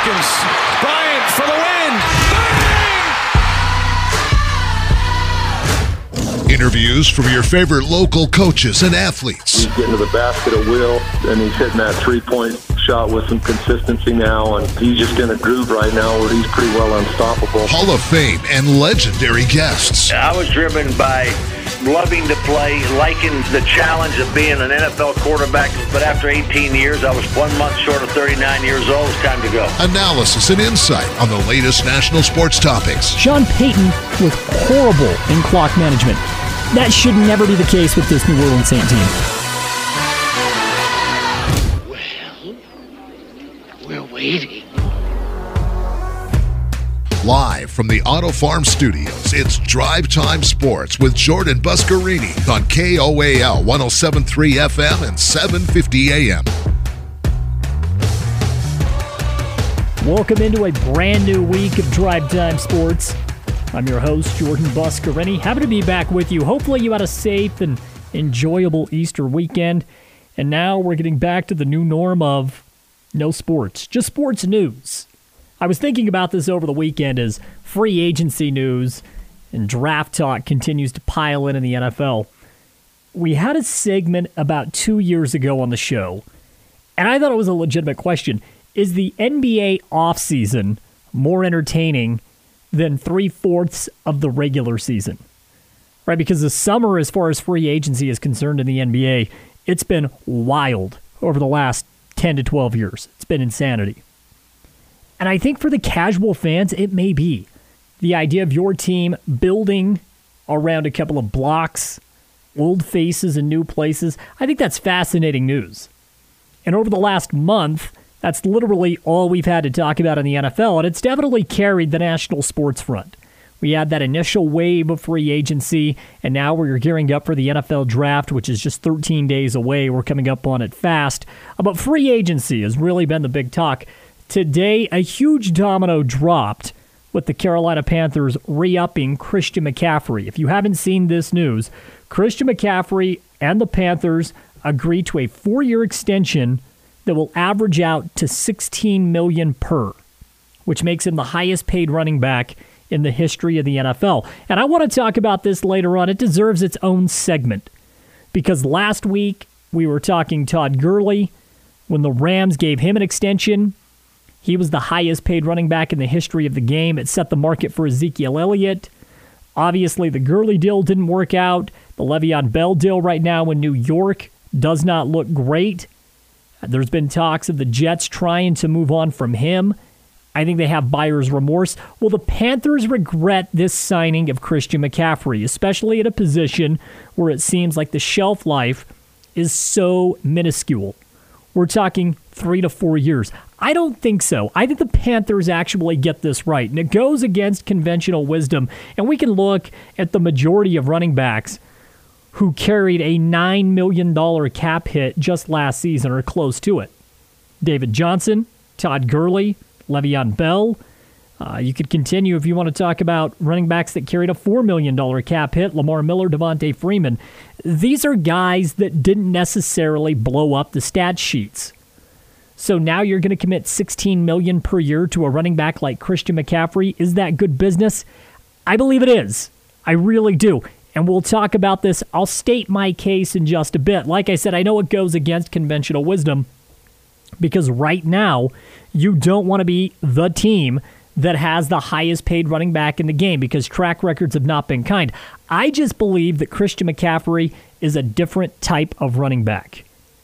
seconds. Bryant for the win. Bang! Interviews from your favorite local coaches and athletes. He's getting to the basket at will, and he's hitting that three-point shot with some consistency now, and he's just in a groove right now where he's pretty well unstoppable. Hall of Fame and legendary guests. I was driven by loving to play, liking the challenge of being an NFL quarterback, but after 18 years, I was 1 month short of 39 years old. It's time to go. Analysis and insight on the latest national sports topics. Sean Payton was horrible in clock management. That should never be the case with this New Orleans Saints team. We're waiting. Live from the Auto Farm Studios, it's Drive Time Sports with Jordan Buscarini on KOAL 107.3 FM and 750 AM. Welcome into a brand new week of Drive Time Sports. I'm your host, Jordan Buscarini. Happy to be back with you. Hopefully you had a safe and enjoyable Easter weekend. And now we're getting back to the new norm of no sports, just sports news. I was thinking about this over the weekend as free agency news and draft talk continues to pile in the NFL. We had a segment about 2 years ago on the show, and I thought it was a legitimate question. Is the NBA offseason more entertaining than 3/4 of the regular season? Right, because the summer, as far as free agency is concerned in the NBA, it's been wild over the last 10 to 12 years. It's been insanity. And I think for the casual fans, it may be. The idea of your team building around a couple of blocks, old faces and new places, I think that's fascinating news. And over the last month, that's literally all we've had to talk about in the NFL, and it's definitely carried the national sports front. We had that initial wave of free agency, and now we're gearing up for the NFL draft, which is just 13 days away. We're coming up on it fast. But free agency has really been the big talk. Today, a huge domino dropped with the Carolina Panthers re-upping Christian McCaffrey. If you haven't seen this news, Christian McCaffrey and the Panthers agreed to a 4-year extension that will average out to $16 million per, which makes him the highest paid running back in the history of the NFL. And I want to talk about this later on. It deserves its own segment because last week we were talking Todd Gurley. When the Rams gave him an extension, he was the highest paid running back in the history of the game. It set the market for Ezekiel Elliott. Obviously, the Gurley deal didn't work out. The Le'Veon Bell deal right now in New York does not look great. There's been talks of the Jets trying to move on from him. I think they have buyer's remorse. Well, the Panthers regret this signing of Christian McCaffrey, especially at a position where it seems like the shelf life is so minuscule. We're talking 3 to 4 years. I don't think so. I think the Panthers actually get this right, and it goes against conventional wisdom. And we can look at the majority of running backs who carried a $9 million cap hit just last season or close to it. David Johnson, Todd Gurley, Le'Veon Bell. You could continue if you want to talk about running backs that carried a $4 million cap hit, Lamar Miller, Devontae Freeman. These are guys that didn't necessarily blow up the stat sheets. So now you're going to commit $16 million per year to a running back like Christian McCaffrey. Is that good business? I believe it is. I really do. And we'll talk about this. I'll state my case in just a bit. Like I said, I know it goes against conventional wisdom because right now you don't want to be the team that has the highest paid running back in the game because track records have not been kind. I just believe that Christian McCaffrey is a different type of running back.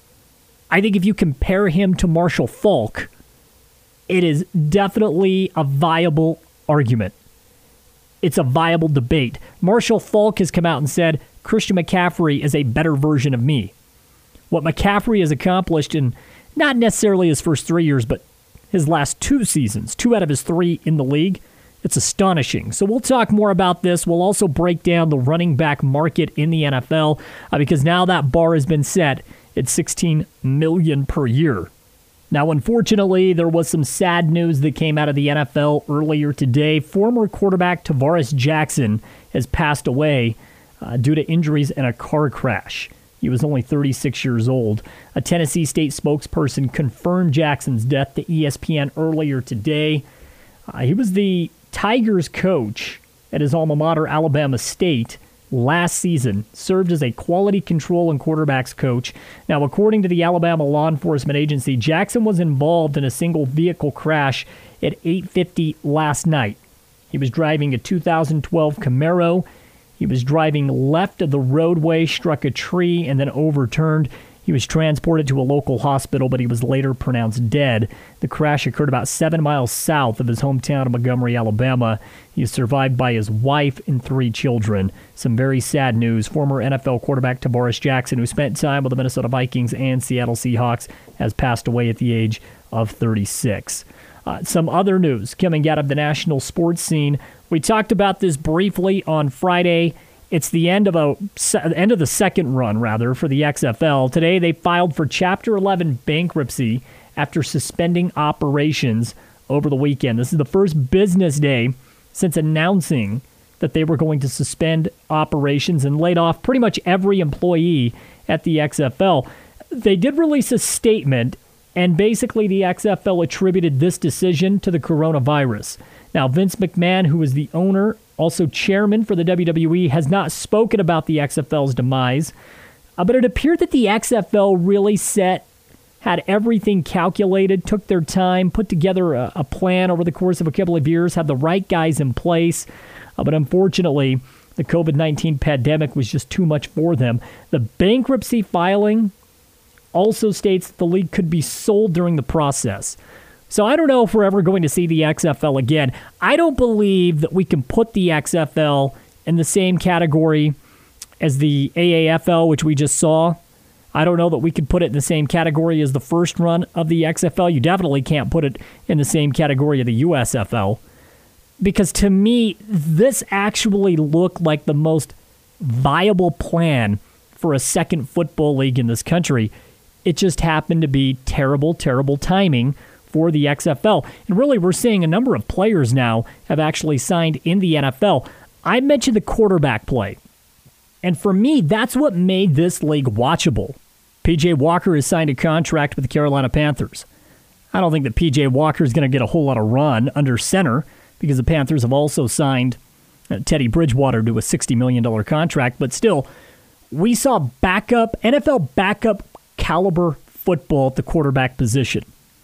I think if you compare him to Marshall Faulk, it is definitely a viable argument. It's a viable debate. Marshall Faulk has come out and said, Christian McCaffrey is a better version of me. What McCaffrey has accomplished in not necessarily his first 3 years, but his last 2 seasons, 2 out of his 3 in the league, it's astonishing. So we'll talk more about this. We'll also break down the running back market in the NFL because now that bar has been set at $16 million per year. Now, unfortunately, there was some sad news that came out of the NFL earlier today. Former quarterback Tavares Jackson has passed away due to injuries in a car crash. He was only 36 years old. A Tennessee State spokesperson confirmed Jackson's death to ESPN earlier today. He was the Tigers coach at his alma mater, Alabama State, last season, served as a quality control and quarterbacks coach. Now, according to the Alabama Law Enforcement Agency, Jackson was involved in a single vehicle crash at 8:50 last night. He was driving a 2012 Camaro. He was driving left of the roadway, struck a tree, and then overturned. He was transported to a local hospital, but he was later pronounced dead. The crash occurred about 7 miles south of his hometown of Montgomery, Alabama. He is survived by his wife and 3 children. Some very sad news. Former NFL quarterback Tavares Jackson, who spent time with the Minnesota Vikings and Seattle Seahawks, has passed away at the age of 36. Some other news coming out of the national sports scene. We talked about this briefly on Friday. It's the end of the second run, for the XFL. Today, they filed for Chapter 11 bankruptcy after suspending operations over the weekend. This is the first business day since announcing that they were going to suspend operations and laid off pretty much every employee at the XFL. They did release a statement, and basically the XFL attributed this decision to the coronavirus. Now, Vince McMahon, who is the owner, also chairman for the WWE, has not spoken about the XFL's demise, but it appeared that the XFL really had everything calculated, took their time, put together a plan over the course of a couple of years, had the right guys in place, but unfortunately, the COVID-19 pandemic was just too much for them. The bankruptcy filing also states that the league could be sold during the process. So I don't know if we're ever going to see the XFL again. I don't believe that we can put the XFL in the same category as the AAFL, which we just saw. I don't know that we could put it in the same category as the first run of the XFL. You definitely can't put it in the same category of the USFL. Because to me, this actually looked like the most viable plan for a second football league in this country. It just happened to be terrible, terrible timing for the XFL. And really, we're seeing a number of players now have actually signed in the NFL. I mentioned the quarterback play. And for me, that's what made this league watchable. P.J. Walker has signed a contract with the Carolina Panthers. I don't think that P.J. Walker is going to get a whole lot of run under center because the Panthers have also signed Teddy Bridgewater to a $60 million contract. But still, we saw NFL backup caliber football at the quarterback position.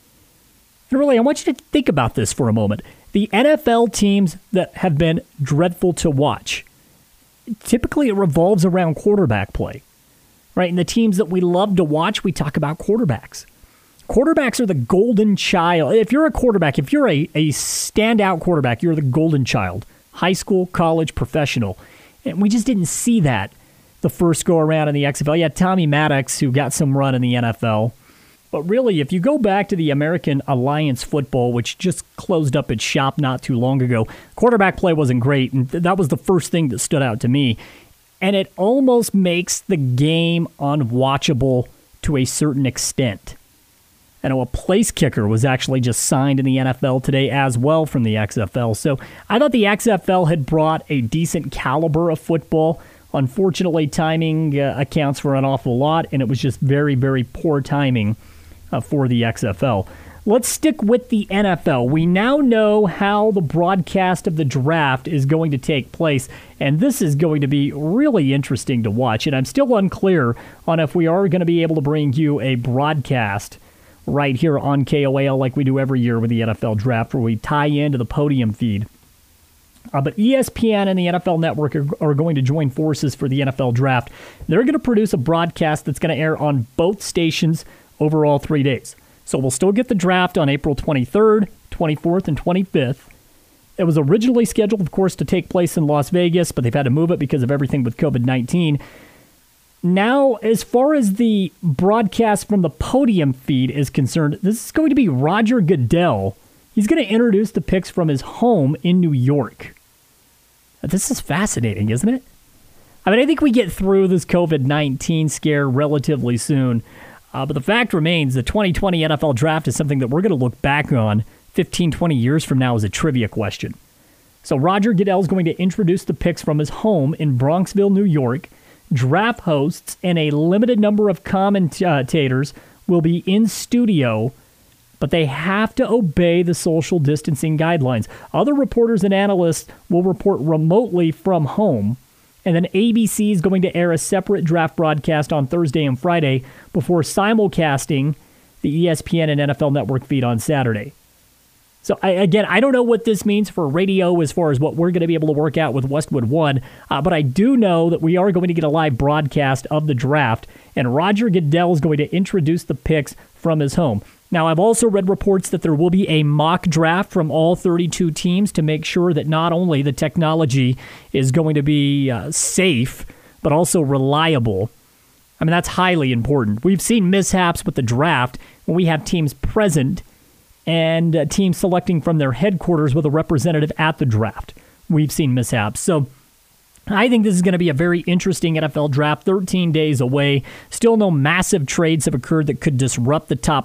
And really, I want you to think about this for a moment. The NFL teams that have been dreadful to watch, typically it revolves around quarterback play, right? And the teams that we love to watch, we talk about quarterbacks. Quarterbacks are the golden child. If you're a quarterback, if you're a standout quarterback, you're the golden child. High school, college, professional. And we just didn't see that the first go around in the XFL. You had Tommy Maddox, who got some run in the NFL. But really, if you go back to the American Alliance Football, which just closed up its shop not too long ago, quarterback play wasn't great, and that was the first thing that stood out to me. And it almost makes the game unwatchable to a certain extent. I know a place kicker was actually just signed in the NFL today as well from the XFL. So I thought the XFL had brought a decent caliber of football. Unfortunately, timing accounts for an awful lot, and it was just very, very poor timing for the XFL. Let's stick with the NFL. We now know how the broadcast of the draft is going to take place, and this is going to be really interesting to watch. And I'm still unclear on if we are going to be able to bring you a broadcast right here on KOAL like we do every year with the NFL draft, where we tie into the podium feed. But ESPN and the NFL Network are going to join forces for the NFL draft. They're going to produce a broadcast that's going to air on both stations over all 3 days. So we'll still get the draft on April 23rd, 24th, and 25th. It was originally scheduled, of course, to take place in Las Vegas, but they've had to move it because of everything with COVID-19. Now, as far as the broadcast from the podium feed is concerned, this is going to be Roger Goodell. He's going to introduce the picks from his home in New York. This is fascinating, isn't it? I mean, I think we get through this COVID-19 scare relatively soon. But the fact remains, the 2020 NFL Draft is something that we're going to look back on 15, 20 years from now as a trivia question. So Roger Goodell is going to introduce the picks from his home in Bronxville, New York. draft hosts and a limited number of commentators will be in studio, but they have to obey the social distancing guidelines. Other reporters and analysts will report remotely from home, and then ABC is going to air a separate draft broadcast on Thursday and Friday before simulcasting the ESPN and NFL Network feed on Saturday. So, I don't know what this means for radio as far as what we're going to be able to work out with Westwood One, but I do know that we are going to get a live broadcast of the draft, and Roger Goodell is going to introduce the picks from his home. Now, I've also read reports that there will be a mock draft from all 32 teams to make sure that not only the technology is going to be safe, but also reliable. I mean, that's highly important. We've seen mishaps with the draft when we have teams present and teams selecting from their headquarters with a representative at the draft. We've seen mishaps. So I think this is going to be a very interesting NFL draft, 13 days away. Still no massive trades have occurred that could disrupt the top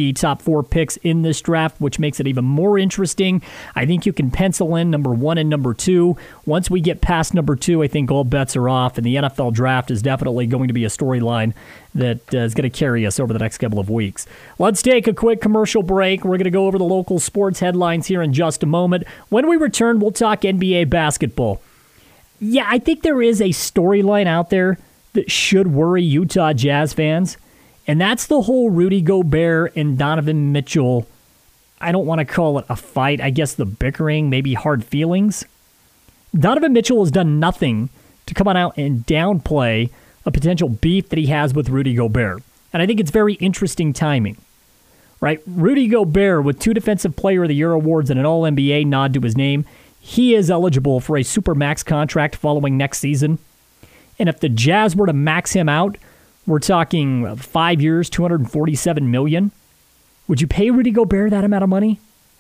4 picks in this draft, which makes it even more interesting. I think you can pencil in number 1 and number 2. Once we get past number 2, I think all bets are off, and the NFL draft is definitely going to be a storyline that is going to carry us over the next couple of weeks. Let's take a quick commercial break. We're going to go over the local sports headlines here in just a moment. When we return, we'll talk NBA basketball. Yeah, I think there is a storyline out there that should worry Utah Jazz fans, and that's the whole Rudy Gobert and Donovan Mitchell, I don't want to call it a fight, I guess the bickering, maybe hard feelings. Donovan Mitchell has done nothing to come on out and downplay a potential beef that he has with Rudy Gobert, and I think it's very interesting timing. Right? Rudy Gobert, with 2 Defensive Player of the Year awards and an All-NBA nod to his name, he is eligible for a Supermax contract following next season. And if the Jazz were to max him out, we're talking 5 years, $247 million. Would you pay Rudy Gobert that amount of money?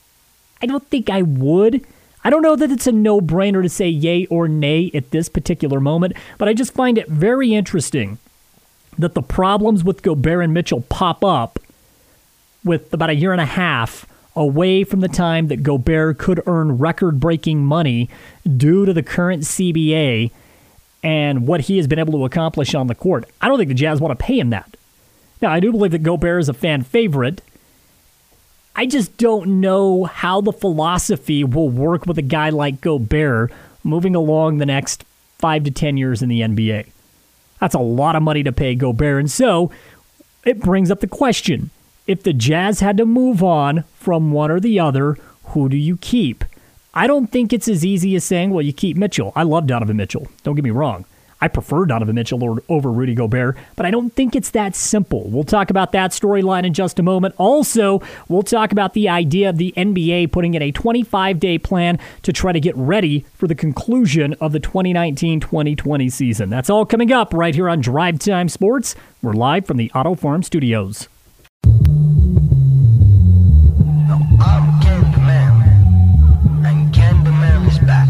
I don't think I would. I don't know that it's a no-brainer to say yay or nay at this particular moment, but I just find it very interesting that the problems with Gobert and Mitchell pop up with about a year and a half away from the time that Gobert could earn record-breaking money due to the current CBA and what he has been able to accomplish on the court. I don't think the Jazz want to pay him that. Now, I do believe that Gobert is a fan favorite. I just don't know how the philosophy will work with a guy like Gobert moving along the next 5 to 10 years in the NBA. That's a lot of money to pay Gobert, and so it brings up the question. If the Jazz had to move on from one or the other, who do you keep? I don't think it's as easy as saying, well, you keep Mitchell. I love Donovan Mitchell. Don't get me wrong. I prefer Donovan Mitchell over Rudy Gobert, but I don't think it's that simple. We'll talk about that storyline in just a moment. Also, we'll talk about the idea of the NBA putting in a 25-day plan to try to get ready for the conclusion of the 2019-2020 season. That's all coming up right here on Drive Time Sports. We're live from the Auto Farm Studios. I'm Candyman, and Candyman is back.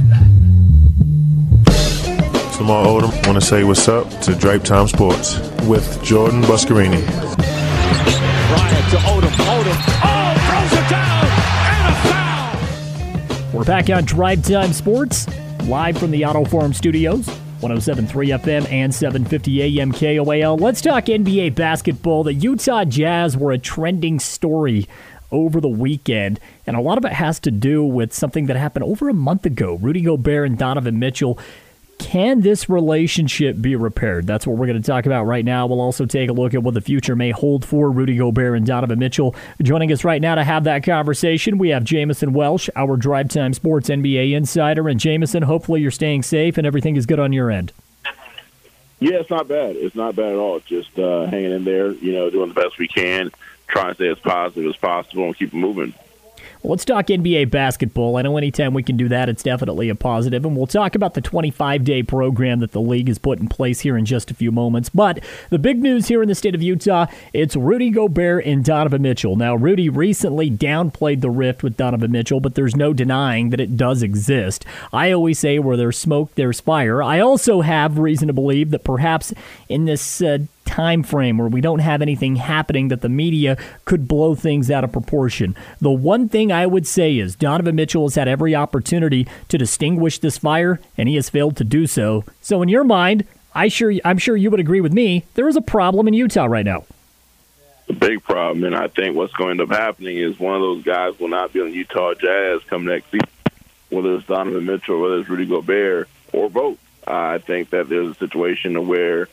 It's Lamar Odom. I want to say what's up to Drive Time Sports with Jordan Buscarini. Bryant to Odom. Throws it down, and a foul! We're back on Drive Time Sports, live from the Auto Farm Studios. 107.3 FM and 750 AM KOAL. Let's talk NBA basketball. The Utah Jazz were a trending story over the weekend, and a lot of it has to do with something that happened over a month ago. Rudy Gobert and Donovan Mitchell. Can this relationship be repaired? That's what we're going to talk about right now. We'll also take a look at what the future may hold for Rudy Gobert and Donovan Mitchell. Joining us right now to have that conversation, we have Jamison Welsh, our Drive Time Sports NBA insider. And Jamison, hopefully you're staying safe and everything is good on your end. Yeah, it's not bad. It's not bad at all. Just hanging in there, doing the best we can, trying to stay as positive as possible and keep it moving. Well, let's talk NBA basketball. I know anytime we can do that, it's definitely a positive. And we'll talk about the 25-day program that the league has put in place here in just a few moments. But the big news here in the state of Utah, it's Rudy Gobert and Donovan Mitchell. Now, Rudy recently downplayed the rift with Donovan Mitchell, but there's no denying that it does exist. I always say where there's smoke, there's fire. I also have reason to believe that perhaps in this time frame where we don't have anything happening that the media could blow things out of proportion. The one thing I would say is Donovan Mitchell has had every opportunity to distinguish this fire, and he has failed to do so. So in your mind, I'm sure you would agree with me. There is a problem in Utah right now. A big problem, and I think what's going to end up happening is one of those guys will not be on the Utah Jazz come next season, whether it's Donovan Mitchell, whether it's Rudy Gobert, or both. I think that there's a situation where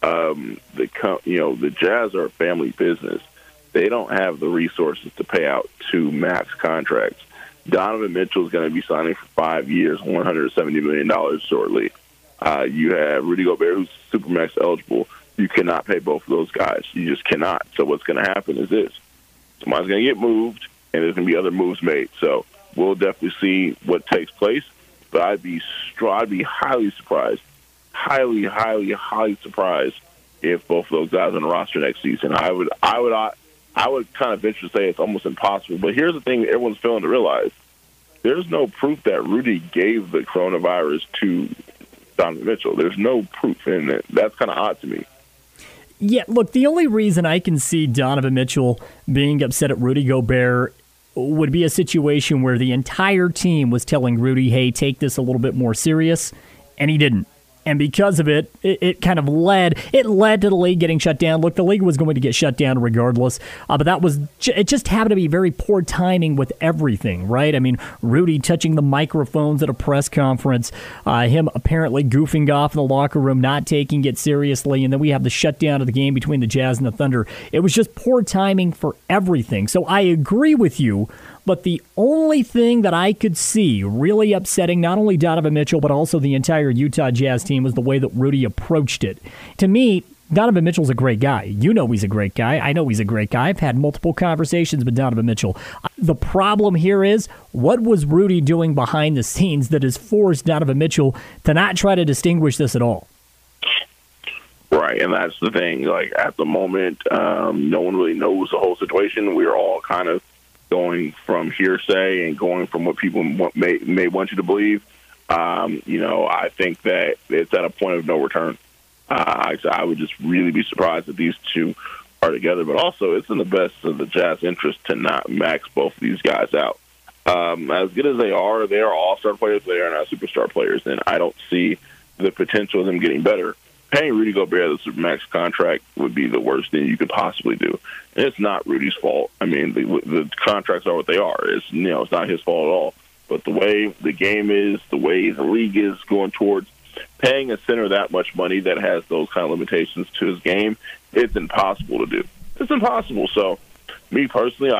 the Jazz are a family business. They don't have the resources to pay out 2 max contracts. Donovan Mitchell is going to be signing for 5 years, $170 million shortly. You have Rudy Gobert, who's Supermax eligible. You cannot pay both of those guys. You just cannot. So what's going to happen is this. Somebody's going to get moved, and there's going to be other moves made. So we'll definitely see what takes place. But I'd be highly surprised, highly surprised if both of those guys are on the roster next season. I would kind of venture to say it's almost impossible. But here's the thing everyone's failing to realize. There's no proof that Rudy gave the coronavirus to Donovan Mitchell. There's no proof, and that's kind of odd to me. Yeah, look, the only reason I can see Donovan Mitchell being upset at Rudy Gobert would be a situation where the entire team was telling Rudy, hey, take this a little bit more serious, and he didn't. And because of it, it kind of led to the league getting shut down. Look, the league was going to get shut down regardless, but it just happened to be very poor timing with everything, right? I mean, Rudy touching the microphones at a press conference, him apparently goofing off in the locker room, not taking it seriously, and then we have the shutdown of the game between the Jazz and the Thunder. It was just poor timing for everything. So I agree with you. But the only thing that I could see really upsetting not only Donovan Mitchell but also the entire Utah Jazz team was the way that Rudy approached it. To me, Donovan Mitchell's a great guy. You know he's a great guy. I know he's a great guy. I've had multiple conversations with Donovan Mitchell. The problem here is, what was Rudy doing behind the scenes that has forced Donovan Mitchell to not try to distinguish this at all? Right, and that's the thing. Like, at the moment, no one really knows the whole situation. We're all kind of going from hearsay and going from what people may want you to believe. I think that it's at a point of no return. I would just really be surprised if these two are together. But also, it's in the best of the Jazz interest to not max both of these guys out. As good as they are all-star players. They are not superstar players, and I don't see the potential of them getting better. Paying Rudy Gobert the Supermax contract would be the worst thing you could possibly do. And it's not Rudy's fault. I mean, the contracts are what they are. It's not his fault at all. But the way the game is, the way the league is going towards paying a center that much money that has those kind of limitations to his game, it's impossible to do. It's impossible. So, me personally,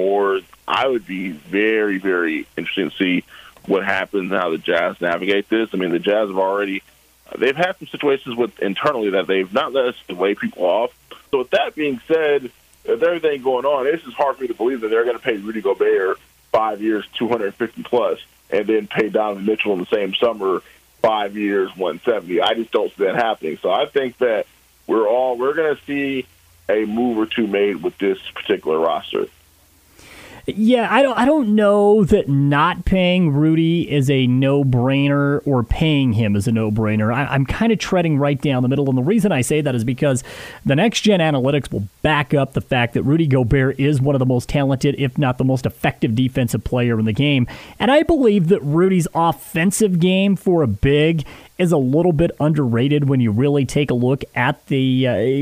I would be very, very interested to see what happens and how the Jazz navigate this. I mean, the Jazz have they've had some situations internally that they've not let us lay people off. So with that being said, with everything going on, it's just hard for me to believe that they're going to pay Rudy Gobert 5 years, $250+, and then pay Donovan Mitchell in the same summer 5 years, $170. I just don't see that happening. So I think that we're going to see a move or two made with this particular roster. Yeah, I don't know that not paying Rudy is a no-brainer or paying him is a no-brainer. I'm kind of treading right down the middle, and the reason I say that is because the next-gen analytics will back up the fact that Rudy Gobert is one of the most talented, if not the most effective defensive player in the game, and I believe that Rudy's offensive game for a big is a little bit underrated when you really take a look at the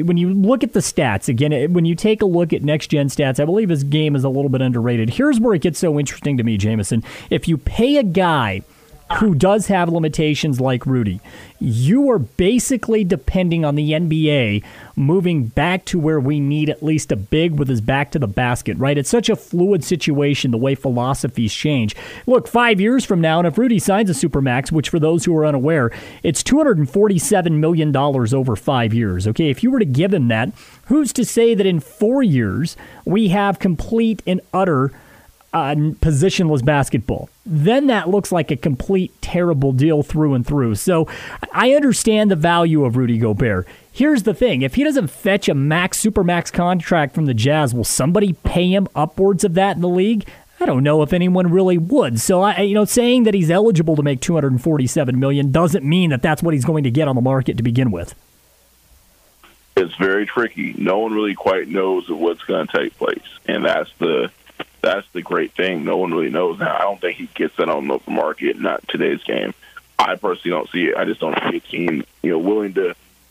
stats. Again, when you take a look at next-gen stats, I believe his game is a little bit underrated. Here's where it gets so interesting to me, Jameson. If you pay a guy who does have limitations like Rudy, you are basically depending on the NBA moving back to where we need at least a big with his back to the basket, right? It's such a fluid situation, the way philosophies change. Look, 5 years from now, and if Rudy signs a Supermax, which for those who are unaware, it's $247 million over 5 years, okay? If you were to give him that, who's to say that in 4 years we have complete and utter positionless basketball? Then that looks like a complete terrible deal through and through. So I understand the value of Rudy Gobert. Here's the thing. If he doesn't fetch a Supermax contract from the Jazz, will somebody pay him upwards of that in the league? I don't know if anyone really would. So, saying that he's eligible to make $247 million doesn't mean that that's what he's going to get on the market to begin with. It's very tricky. No one really quite knows what's going to take place, and that's the great thing. No one really knows now. I don't think he gets that on the open market, not today's game. I personally don't see it. I just don't see a team, willing to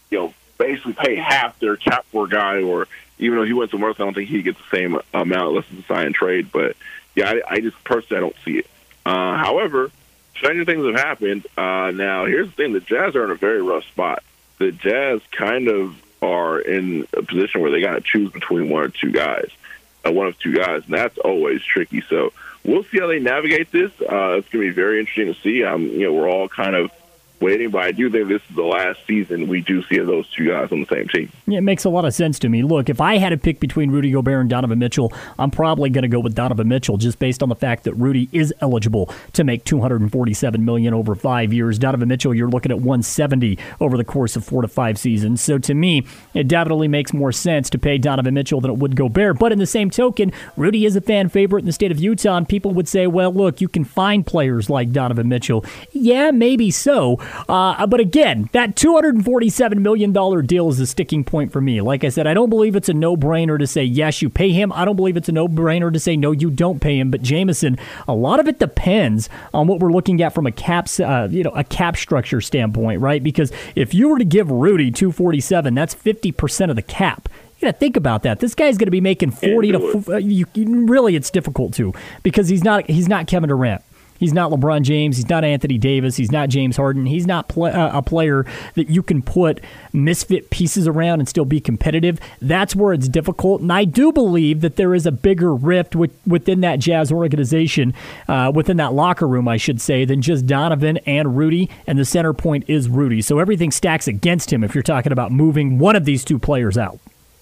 pay half their cap for a guy, or even though he went somewhere else, I don't think he gets the same amount unless it's a sign and trade. But, yeah, I just personally I don't see it. However, stranger things have happened. Now, here's the thing. The Jazz are in a very rough spot. The Jazz kind of are in a position where they got to choose between one of two guys, and that's always tricky. So we'll see how they navigate this. It's going to be very interesting to see. We're all kind of waiting, but I do think this is the last season we do see those two guys on the same team. Yeah, it makes a lot of sense to me. Look, if I had to pick between Rudy Gobert and Donovan Mitchell, I'm probably going to go with Donovan Mitchell just based on the fact that Rudy is eligible to make $247 million over 5 years. Donovan Mitchell, you're looking at $170 over the course of 4 to 5 seasons. So to me, it definitely makes more sense to pay Donovan Mitchell than it would Gobert. But in the same token, Rudy is a fan favorite in the state of Utah, and people would say, well, look, you can find players like Donovan Mitchell. Yeah, maybe so. But again, that $247 million deal is a sticking point for me. Like I said, I don't believe it's a no-brainer to say, yes, you pay him. I don't believe it's a no-brainer to say, no, you don't pay him. But Jameson, a lot of it depends on what we're looking at from a cap structure standpoint, right? Because if you were to give Rudy $247, that's 50% of the cap. You got to think about that. This guy's going to be making 40 to really, it's difficult to, because he's not Kevin Durant. He's not LeBron James. He's not Anthony Davis. He's not James Harden. He's not a player that you can put misfit pieces around and still be competitive. That's where it's difficult. And I do believe that there is a bigger rift within that Jazz organization, within that locker room, I should say, than just Donovan and Rudy. And the center point is Rudy. So everything stacks against him if you're talking about moving one of these two players out.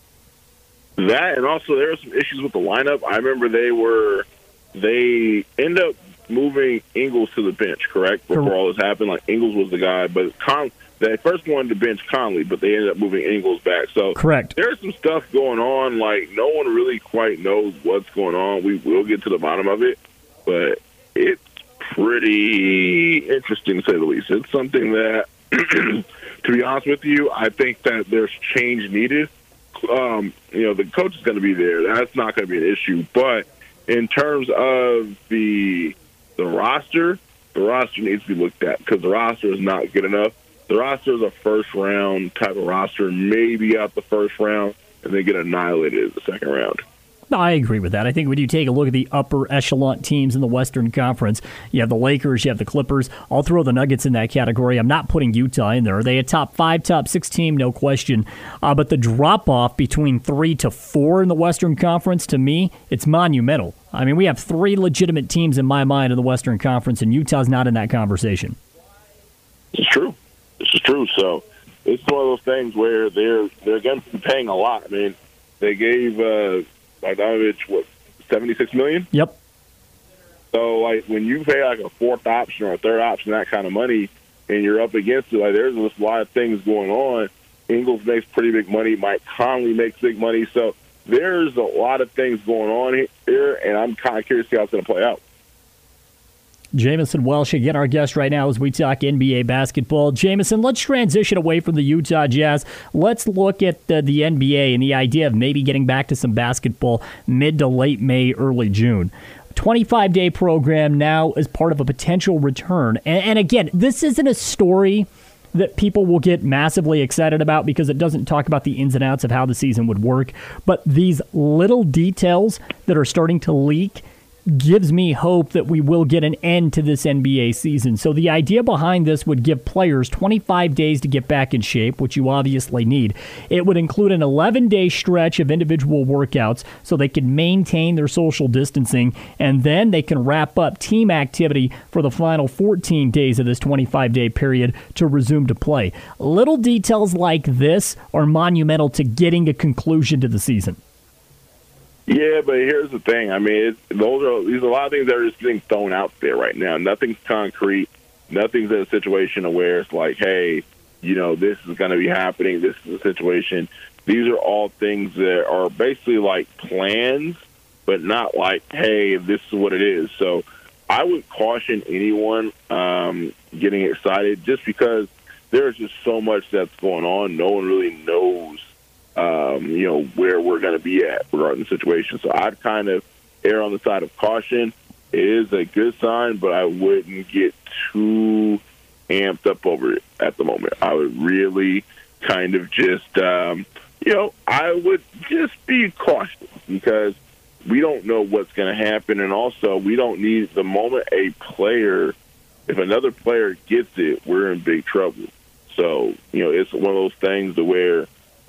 That, and also there are some issues with the lineup. I remember they end up moving Ingles to the bench, correct? Before all this happened, like Ingles was the guy, but they first wanted to bench Conley, but they ended up moving Ingles back. So correct. There's some stuff going on. Like no one really quite knows what's going on. We will get to the bottom of it, but it's pretty interesting to say the least. It's something that, to be honest with you, I think that there's change needed. The coach is going to be there. That's not going to be an issue, but in terms of the roster needs to be looked at because the roster is not good enough. The roster is a first-round type of roster, maybe out the first round, and then get annihilated in the second round. No, I agree with that. I think when you take a look at the upper echelon teams in the Western Conference, you have the Lakers, you have the Clippers. I'll throw the Nuggets in that category. I'm not putting Utah in there. Are they a top 5, top 6 team? No question. But the drop-off between 3 to 4 in the Western Conference, to me, it's monumental. I mean, we have 3 legitimate teams in my mind in the Western Conference, and Utah's not in that conversation. It's true. This is true. So it's one of those things where they're going to be paying a lot. I mean, they gave Bogdanovich, $76 million? Yep. So, like, when you pay, like, a fourth option or a third option, that kind of money, and you're up against it, like, there's just a lot of things going on. Ingles makes pretty big money. Mike Conley makes big money. So there's a lot of things going on here, and I'm kind of curious to see how it's going to play out. Jamison Welsh, again, our guest right now as we talk NBA basketball. Jamison, let's transition away from the Utah Jazz. Let's look at the NBA and the idea of maybe getting back to some basketball mid to late May, early June. 25-day program now as part of a potential return. And again, this isn't a story that people will get massively excited about because it doesn't talk about the ins and outs of how the season would work. But these little details that are starting to leak gives me hope that we will get an end to this NBA season. So the idea behind this would give players 25 days to get back in shape, which you obviously need. It would include an 11-day stretch of individual workouts so they can maintain their social distancing, and then they can wrap up team activity for the final 14 days of this 25-day period to resume to play. Little details like this are monumental to getting a conclusion to the season. Yeah, but here's the thing. I mean, these are a lot of things that are just getting thrown out there right now. Nothing's concrete. Nothing's in a situation where it's like, hey, this is going to be happening. This is the situation. These are all things that are basically like plans, but not like, hey, this is what it is. So I would caution anyone getting excited just because there's just so much that's going on. No one really knows where we're going to be at regarding the situation. So I'd kind of err on the side of caution. It is a good sign, but I wouldn't get too amped up over it at the moment. I would really kind of just, I would just be cautious because we don't know what's going to happen. And also, we don't need the moment if another player gets it, we're in big trouble. So, it's one of those things to where,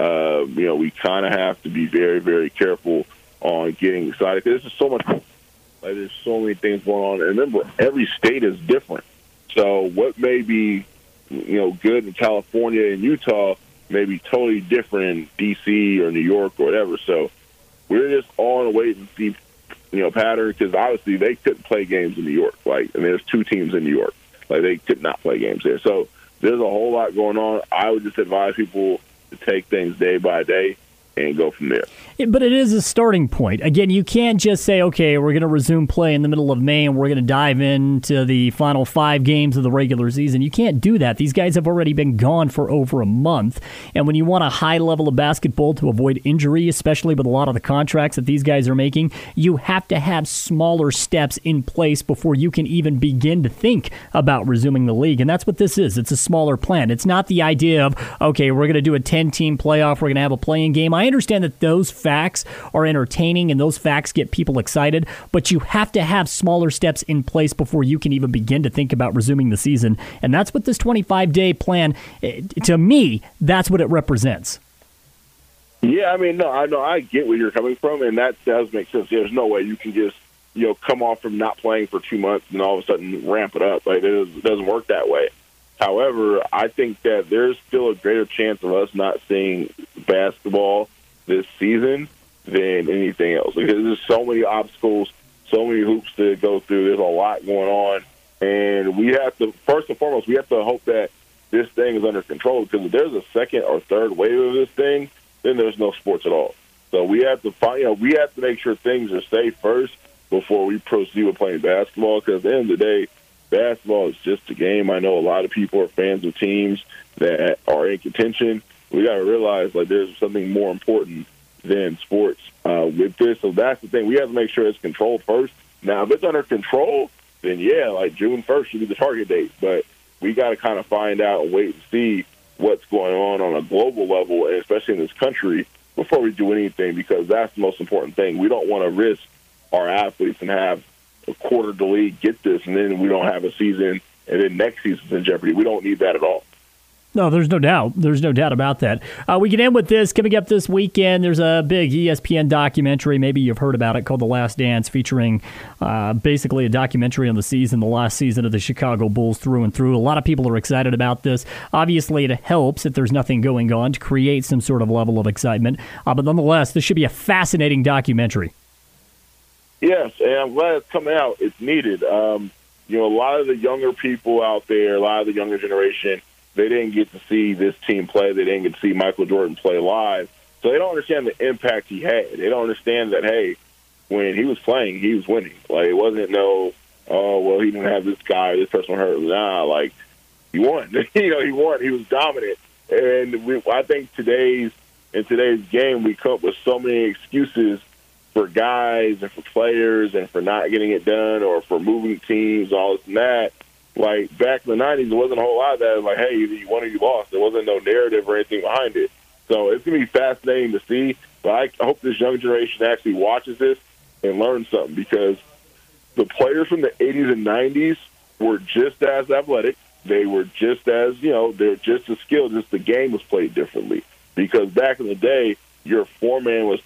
we kind of have to be very, very careful on getting excited. There's just so much, there's so many things going on. And remember, every state is different. So what may be, good in California and Utah may be totally different in D.C. or New York or whatever. So we're just on a wait and see, pattern, because obviously they couldn't play games in New York. There's 2 teams in New York. They could not play games there. So there's a whole lot going on. I would just advise people to take things day by day and go from there. But it is a starting point. Again, you can't just say, okay, we're going to resume play in the middle of May and we're going to dive into the final 5 games of the regular season. You can't do that. These guys have already been gone for over a month. And when you want a high level of basketball to avoid injury, especially with a lot of the contracts that these guys are making, you have to have smaller steps in place before you can even begin to think about resuming the league. And that's what this is. It's a smaller plan. It's not the idea of, okay, we're going to do a 10-team playoff. We're going to have a play-in game. I understand that those facts are entertaining and those facts get people excited, but you have to have smaller steps in place before you can even begin to think about resuming the season. And that's what this 25-day plan, to me, that's what it represents. Yeah, I get where you're coming from, and that does make sense. There's no way you can just, come off from not playing for 2 months and all of a sudden ramp it up. It doesn't work that way. However, I think that there's still a greater chance of us not seeing basketball this season than anything else, because there's so many obstacles, so many hoops to go through. There's a lot going on, and we have to, first and foremost, we have to hope that this thing is under control, because if there's a second or third wave of this thing, then there's no sports at all. So we have to we have to make sure things are safe first before we proceed with playing basketball, because at the end of the day, basketball is just a game. I know a lot of people are fans of teams that are in contention. We got to realize there's something more important than sports with this. So that's the thing. We have to make sure it's controlled first. Now, if it's under control, then June 1st should be the target date. But we got to kind of find out and wait and see what's going on a global level, and especially in this country, before we do anything, because that's the most important thing. We don't want to risk our athletes and have a quarter of the league get this, and then we don't have a season, and then next season's in jeopardy. We don't need that at all. No, there's no doubt. There's no doubt about that. We can end with this. Coming up this weekend, there's a big ESPN documentary. Maybe you've heard about it, called The Last Dance, featuring basically a documentary on the last season of the Chicago Bulls through and through. A lot of people are excited about this. Obviously, it helps if there's nothing going on to create some sort of level of excitement. But nonetheless, this should be a fascinating documentary. Yes, and I'm glad it's coming out. It's needed. A lot of the younger people out there, a lot of the younger generation, they didn't get to see this team play. They didn't get to see Michael Jordan play live. So they don't understand the impact he had. They don't understand that, hey, when he was playing, he was winning. It wasn't he didn't have this guy, this person hurt. Nah, he won. He won. He was dominant. And I think in today's game, we come up with so many excuses for guys and for players and for not getting it done or for moving teams, all this and that. Back in the 90s, there wasn't a whole lot of that. Hey, you won or you lost. There wasn't no narrative or anything behind it. So it's going to be fascinating to see. But I hope this young generation actually watches this and learns something, because the players from the 80s and 90s were just as athletic. They were just as, they're just as skilled. Just the game was played differently. Because back in the day, your foreman was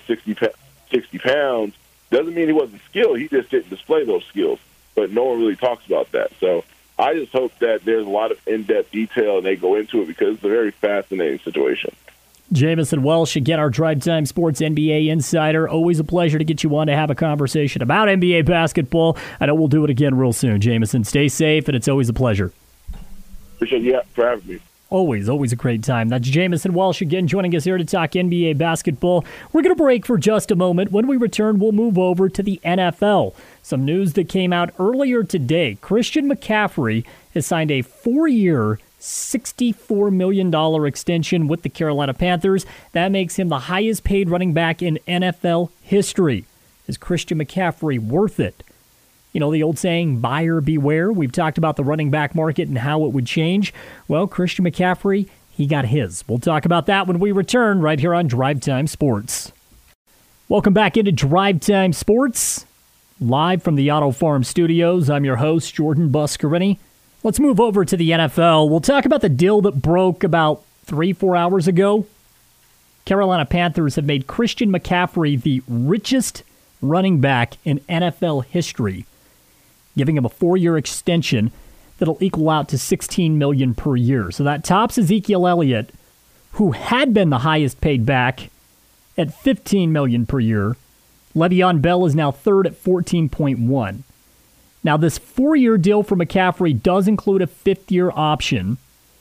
260 pounds. Doesn't mean he wasn't skilled. He just didn't display those skills. But no one really talks about that. So I just hope that there's a lot of in-depth detail and they go into it, because it's a very fascinating situation. Jamison Welsh, again, our Drive Time Sports NBA insider. Always a pleasure to get you on to have a conversation about NBA basketball. I know we'll do it again real soon. Jamison, stay safe, and it's always a pleasure. Appreciate you for having me. Always a great time. That's Jamison Welsh again joining us here to talk NBA basketball. We're going to break for just a moment. When we return, we'll move over to the NFL. Some news that came out earlier today. Christian McCaffrey has signed a 4-year, $64 million extension with the Carolina Panthers. That makes him the highest paid running back in NFL history. Is Christian McCaffrey worth it? The old saying, buyer beware. We've talked about the running back market and how it would change. Well, Christian McCaffrey, he got his. We'll talk about that when we return right here on Drive Time Sports. Welcome back into Drive Time Sports, live from the Auto Farm Studios. I'm your host, Jordan Buscarini. Let's move over to the NFL. We'll talk about the deal that broke about 3-4 hours ago. Carolina Panthers have made Christian McCaffrey the richest running back in NFL history, giving him a 4-year extension that'll equal out to $16 million per year. So that tops Ezekiel Elliott, who had been the highest paid back at $15 million per year. Le'Veon Bell is now third at $14.1. Now, this 4-year deal for McCaffrey does include a 5th-year option,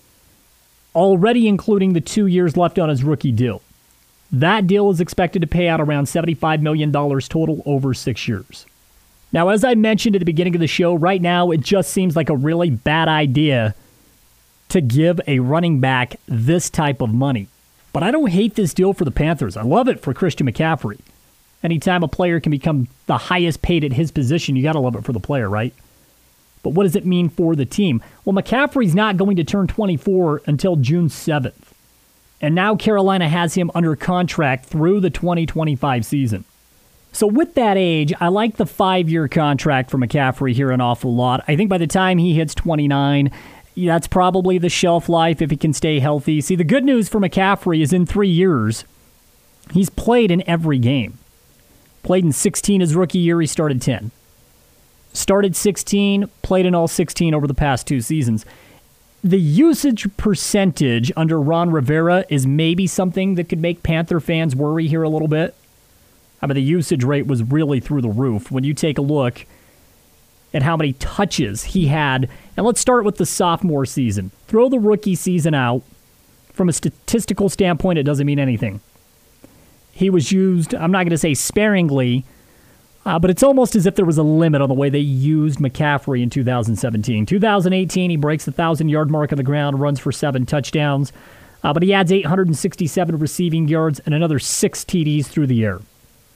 already including the 2 years left on his rookie deal. That deal is expected to pay out around $75 million total over 6 years. Now, as I mentioned at the beginning of the show, right now it just seems like a really bad idea to give a running back this type of money. But I don't hate this deal for the Panthers. I love it for Christian McCaffrey. Anytime a player can become the highest paid at his position, you got to love it for the player, right? But what does it mean for the team? Well, McCaffrey's not going to turn 24 until June 7th. And now Carolina has him under contract through the 2025 season. So with that age, I like the 5-year contract for McCaffrey here an awful lot. I think by the time he hits 29, that's probably the shelf life if he can stay healthy. See, the good news for McCaffrey is in 3 years, he's played in every game. Played in 16 his rookie year, he started 10. Started 16, played in all 16 over the past 2 seasons. The usage percentage under Ron Rivera is maybe something that could make Panther fans worry here a little bit. I mean, the usage rate was really through the roof. When you take a look at how many touches he had, and let's start with the sophomore season. Throw the rookie season out. From a statistical standpoint, it doesn't mean anything. He was used, I'm not going to say sparingly, but it's almost as if there was a limit on the way they used McCaffrey in 2017. 2018, he breaks the 1,000-yard mark on the ground, runs for 7 touchdowns, but he adds 867 receiving yards and another 6 TDs through the air.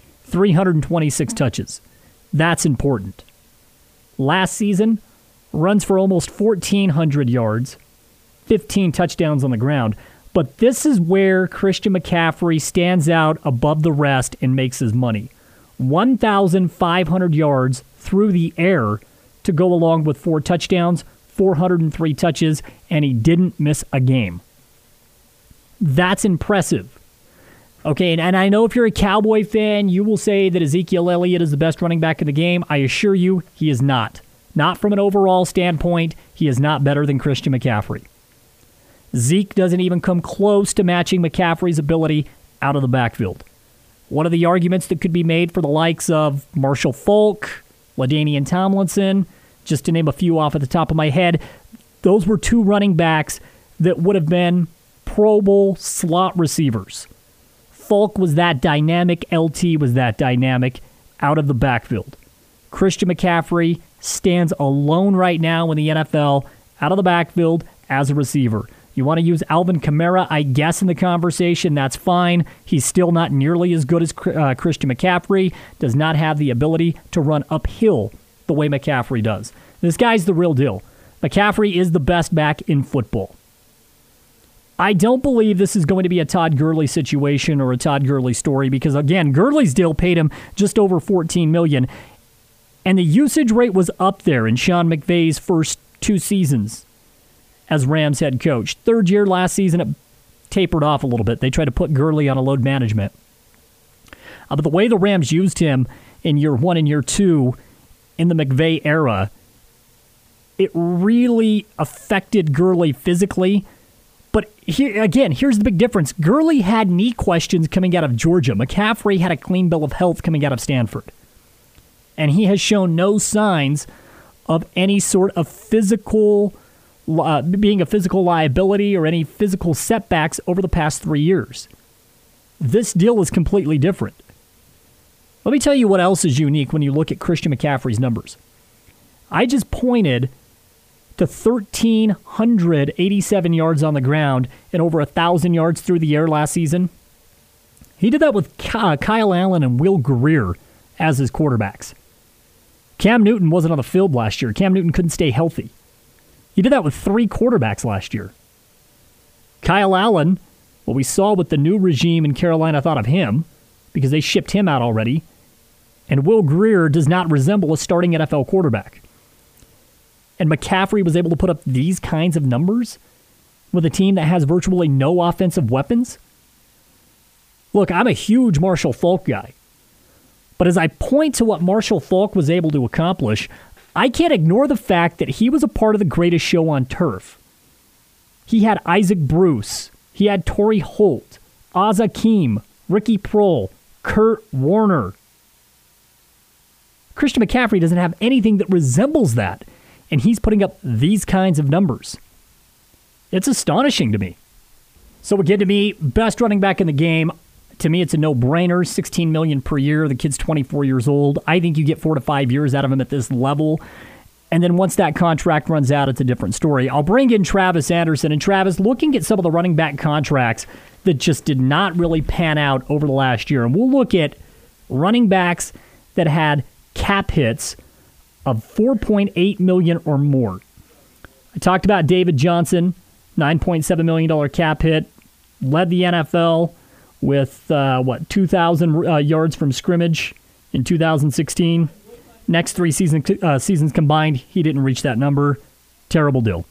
326 touches. That's important. Last season, runs for almost 1,400 yards, 15 touchdowns on the ground. But this is where Christian McCaffrey stands out above the rest and makes his money. 1,500 yards through the air to go along with 4 touchdowns, 403 touches, and he didn't miss a game. That's impressive. Okay, and I know if you're a Cowboy fan, you will say that Ezekiel Elliott is the best running back in the game. I assure you, he is not. Not from an overall standpoint, he is not better than Christian McCaffrey. Zeke doesn't even come close to matching McCaffrey's ability out of the backfield. One of the arguments that could be made for the likes of Marshall Faulk, LaDainian Tomlinson, just to name a few off at the top of my head, those were 2 running backs that would have been Pro Bowl slot receivers. Faulk was that dynamic, LT was that dynamic out of the backfield. Christian McCaffrey stands alone right now in the NFL out of the backfield as a receiver. You want to use Alvin Kamara, I guess, in the conversation. That's fine. He's still not nearly as good as Christian McCaffrey. Does not have the ability to run uphill the way McCaffrey does. This guy's the real deal. McCaffrey is the best back in football. I don't believe this is going to be a Todd Gurley situation or a Todd Gurley story because, again, Gurley's deal paid him just over $14 million, and the usage rate was up there in Sean McVay's first 2 seasons as Rams head coach. 3rd year last season, it tapered off a little bit. They tried to put Gurley on a load management. But the way the Rams used him in year 1 and year 2 in the McVay era, it really affected Gurley physically. But here again, here's the big difference. Gurley had knee questions coming out of Georgia. McCaffrey had a clean bill of health coming out of Stanford. And he has shown no signs of any sort of being a physical liability or any physical setbacks over the past 3 years. This deal is completely different. Let me tell you what else is unique when you look at Christian McCaffrey's numbers. I just pointed to 1,387 yards on the ground and over 1,000 yards through the air last season. He did that with Kyle Allen and Will Greer as his quarterbacks. Cam Newton wasn't on the field last year. Cam Newton couldn't stay healthy. He did that with 3 quarterbacks last year. Kyle Allen, what we saw with the new regime in Carolina, I thought of him because they shipped him out already. And Will Grier does not resemble a starting NFL quarterback. And McCaffrey was able to put up these kinds of numbers with a team that has virtually no offensive weapons. Look, I'm a huge Marshall Faulk guy. But as I point to what Marshall Faulk was able to accomplish, I can't ignore the fact that he was a part of the greatest show on turf. He had Isaac Bruce. He had Torrey Holt, Oz Hakeem, Ricky Prohl, Kurt Warner. Christian McCaffrey doesn't have anything that resembles that, and he's putting up these kinds of numbers. It's astonishing to me. So again, to me, best running back in the game. To me, it's a no-brainer. $16 million per year. The kid's 24 years old. I think you get 4 to 5 years out of him at this level. And then once that contract runs out, it's a different story. I'll bring in Travis Anderson. And Travis, looking at some of the running back contracts that just did not really pan out over the last year. And we'll look at running backs that had cap hits of $4.8 million or more. I talked about David Johnson, $9.7 million cap hit, led the NFL with, 2,000 yards from scrimmage in 2016. Next 3 seasons combined, he didn't reach that number. Terrible deal.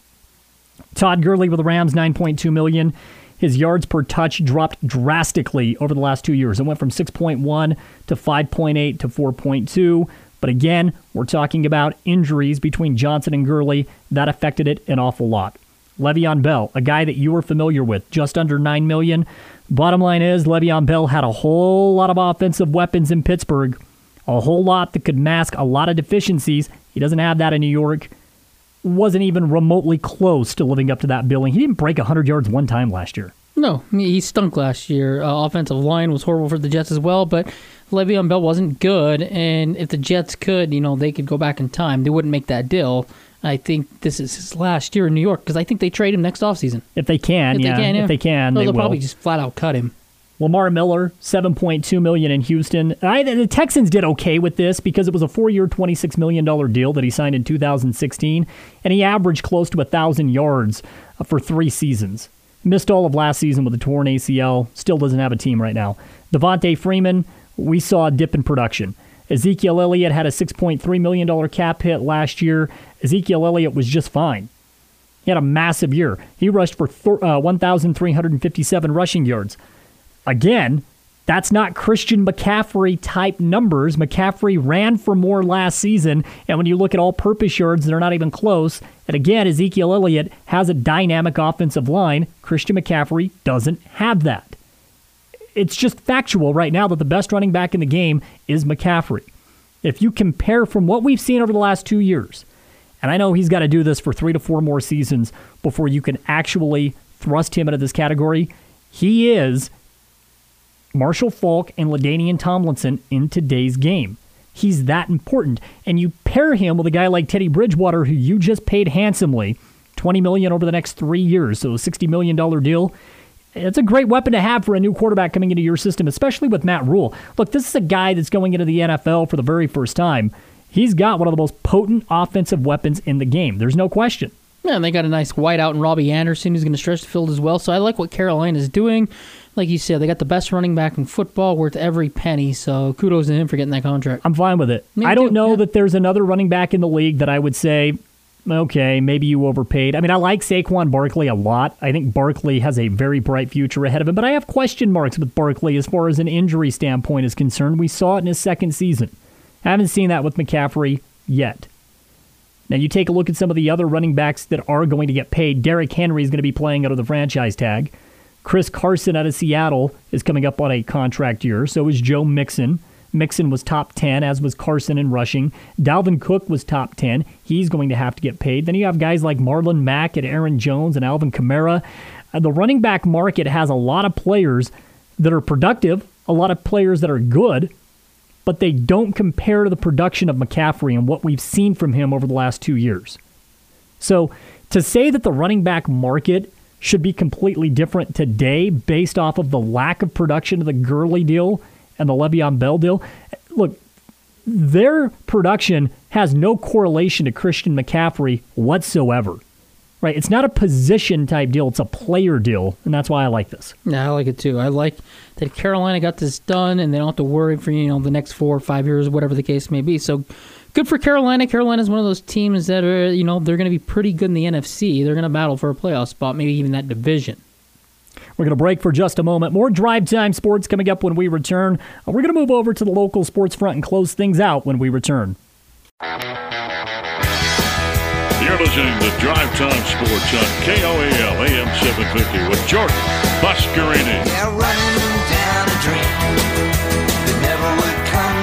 Todd Gurley with the Rams, $9.2 million. His yards per touch dropped drastically over the last 2 years. It went from 6.1 to 5.8 to 4.2. But again, we're talking about injuries between Johnson and Gurley. That affected it an awful lot. Le'Veon Bell, a guy that you were familiar with, just under $9 million. Bottom line is, Le'Veon Bell had a whole lot of offensive weapons in Pittsburgh. A whole lot that could mask a lot of deficiencies. He doesn't have that in New York. Wasn't even remotely close to living up to that billing. He didn't break 100 yards one time last year. No, he stunk last year. Offensive line was horrible for the Jets as well, but Le'Veon Bell wasn't good, and if the Jets could, they could go back in time. They wouldn't make that deal. I think this is his last year in New York because I think they trade him next offseason. If they can, If they can, they'll will. Probably just flat out cut him. Lamar Miller, $7.2 million in Houston. The Texans did okay with this because it was a 4-year, $26 million deal that he signed in 2016, and he averaged close to 1,000 yards for 3 seasons. Missed all of last season with a torn ACL. Still doesn't have a team right now. Devontae Freeman, we saw a dip in production. Ezekiel Elliott had a $6.3 million cap hit last year. Ezekiel Elliott was just fine. He had a massive year. He rushed for 1,357 rushing yards. Again, that's not Christian McCaffrey type numbers. McCaffrey ran for more last season, and when you look at all-purpose yards, they're not even close. And again, Ezekiel Elliott has a dynamic offensive line. Christian McCaffrey doesn't have that. It's just factual right now that the best running back in the game is McCaffrey. If you compare from what we've seen over the last 2 years, and I know he's got to do this for 3 to 4 more seasons before you can actually thrust him into this category, he is Marshall Faulk and LaDainian Tomlinson in today's game. He's that important. And you pair him with a guy like Teddy Bridgewater, who you just paid handsomely, $20 million over the next 3 years, so a $60 million deal. It's a great weapon to have for a new quarterback coming into your system, especially with Matt Rule. Look, this is a guy that's going into the NFL for the very first time. He's got one of the most potent offensive weapons in the game. There's no question. Yeah, and they got a nice wideout in Robbie Anderson who's going to stretch the field as well. So I like what Carolina is doing. Like you said, they got the best running back in football, worth every penny. So kudos to him for getting that contract. I'm fine with it. I don't know that there's another running back in the league that I would say, okay, maybe you overpaid. I mean, I like Saquon Barkley a lot. I think Barkley has a very bright future ahead of him, but I have question marks with Barkley as far as an injury standpoint is concerned. We saw it in his second season. I haven't seen that with McCaffrey yet. Now, you take a look at some of the other running backs that are going to get paid. Derrick Henry is going to be playing under the franchise tag. Chris Carson out of Seattle is coming up on a contract year. So is Joe Mixon. Mixon was top 10, as was Carson in rushing. Dalvin Cook was top 10. He's going to have to get paid. Then you have guys like Marlon Mack and Aaron Jones and Alvin Kamara. The running back market has a lot of players that are productive, a lot of players that are good, but they don't compare to the production of McCaffrey and what we've seen from him over the last 2 years. So to say that the running back market should be completely different today based off of the lack of production of the Gurley deal and the Le'Veon Bell deal, look, their production has no correlation to Christian McCaffrey whatsoever. Right, it's not a position-type deal. It's a player deal, and that's why I like this. Yeah, I like it too. I like that Carolina got this done, and they don't have to worry for the next 4 or 5 years, whatever the case may be. So good for Carolina. Carolina's one of those teams that are, they're going to be pretty good in the NFC. They're going to battle for a playoff spot, maybe even that division. We're going to break for just a moment. More Drive Time Sports coming up when we return. We're going to move over to the local sports front and close things out when we return. You're listening to Drive Time Sports on KOAL AM 750 with Jordan Buscarini. Yeah, running down a dream that never would come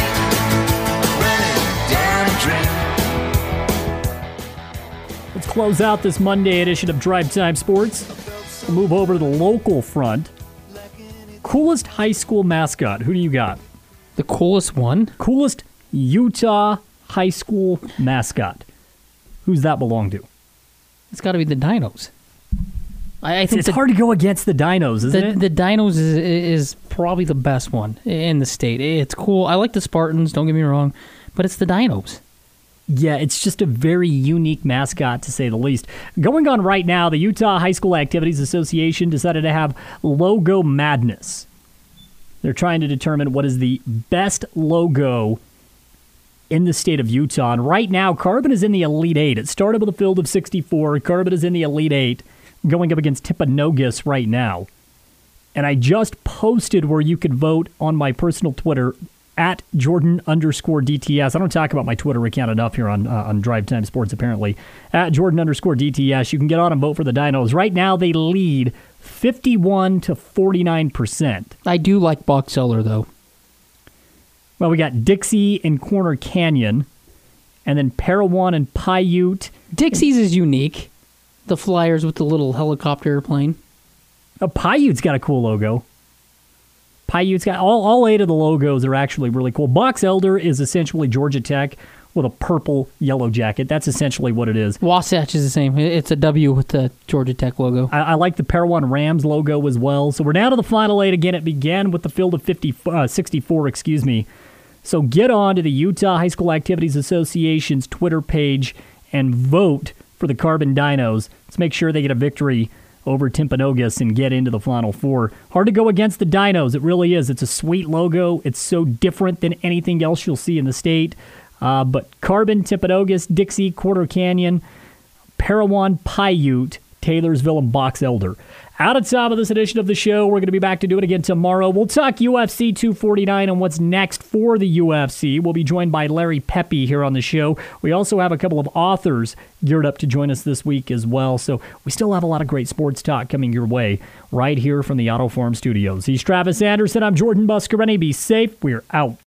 to me. Running down a dream. Let's close out this Monday edition of Drive Time Sports. We'll move over to the local front. Coolest high school mascot. Who do you got? The coolest one? Coolest Utah high school mascot. Who's that belong to? It's got to be the Dinos. I think it's hard to go against the Dinos, isn't it? The Dinos is probably the best one in the state. It's cool. I like the Spartans, don't get me wrong, but it's the Dinos. Yeah, it's just a very unique mascot, to say the least. Going on right now, the Utah High School Activities Association decided to have Logo Madness. They're trying to determine what is the best logo in the state of Utah. And right now, Carbon is in the Elite Eight. It started with a field of 64. Carbon is in the Elite Eight, going up against Timpanogos right now. And I just posted where you could vote on my personal Twitter, at Jordan_DTS. I don't talk about my Twitter account enough here on Drive Time Sports, apparently. At Jordan_DTS. You can get on and vote for the Dinos. Right now, they lead 51 to 49%. I do like Box Elder, though. Well, we got Dixie and Corner Canyon, and then Parowan and Paiute. Dixie's is unique. The Flyers with the little helicopter airplane. Paiute's got a cool logo. Paiute's got all 8 of the logos are actually really cool. Box Elder is essentially Georgia Tech with a purple yellow jacket. That's essentially what it is. Wasatch is the same. It's a W with the Georgia Tech logo. I like the Parowan Rams logo as well. So we're down to the final 8 again. It began with the field of 64. So get on to the Utah High School Activities Association's Twitter page and vote for the Carbon Dinos. Let's make sure they get a victory over Timpanogos and get into the Final Four. Hard to go against the Dinos. It really is. It's a sweet logo. It's so different than anything else you'll see in the state. But Carbon, Timpanogos, Dixie, Corner Canyon, Parowan, Paiute, Taylorsville, and Box Elder. Out of time of this edition of the show. We're going to be back to do it again tomorrow. We'll talk UFC 249 and what's next for the UFC. We'll be joined by Larry Pepe here on the show. We also have a couple of authors geared up to join us this week as well. So we still have a lot of great sports talk coming your way right here from the Auto Farm Studios. He's Travis Anderson. I'm Jordan Buscarini. Be safe. We're out.